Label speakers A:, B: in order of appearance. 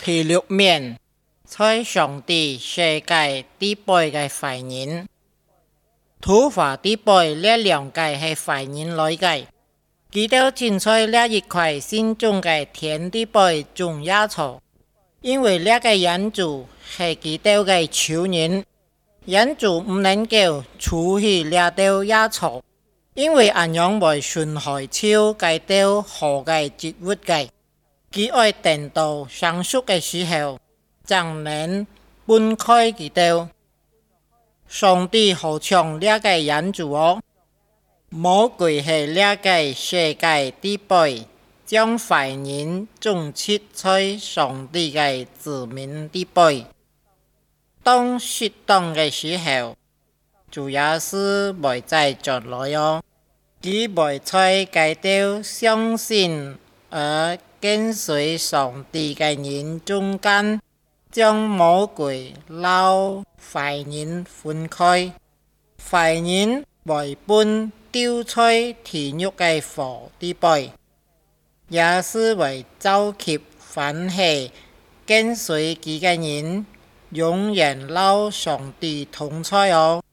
A: 第六面，在上帝世界底背嘅坏人，土法底背呢兩界係壞人來嘅，佢哋正在呢一塊心中嘅天地背種野草，因為呢個人主係佢哋嘅仇人，人主唔能夠處理呢條野草，因為咁樣會損害超佢哋好嘅植物嘅，佢愛等到成熟嘅時候，才能分開佢哋。上帝好像呢個人主哦，魔鬼係呢個世界底背，將壞人種設在上帝嘅子民底背。當適當嘅時候，主耶穌會再進來哦，佢會在佢哋相信而跟隨上帝嘅人中間，將魔鬼撈壞人分開，壞人會被丟在地獄嘅火底背，也是會召集歡喜跟隨佢嘅人，永遠撈上帝同在哦。